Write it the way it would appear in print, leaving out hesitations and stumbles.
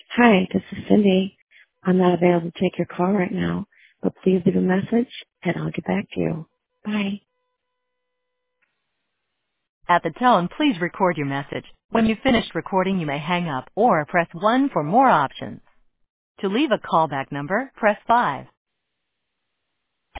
Hi, this is Cindy. I'm not available to take your call right now, but please leave a message and I'll get back to you. Bye. At the tone, please record your message. When you've finished recording, you may hang up or press 1 for more options. To leave a callback number, press 5.